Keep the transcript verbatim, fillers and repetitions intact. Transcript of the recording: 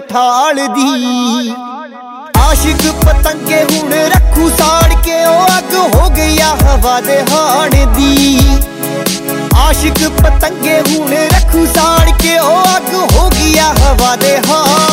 ठाल दी। आशिक पतंगे हुण रखू साड़ के ओ अग हो गया हवा दे हाण दी। आशिक पतंगे हुण रखू साड़ के ओ अग हो गया हवा दे हाण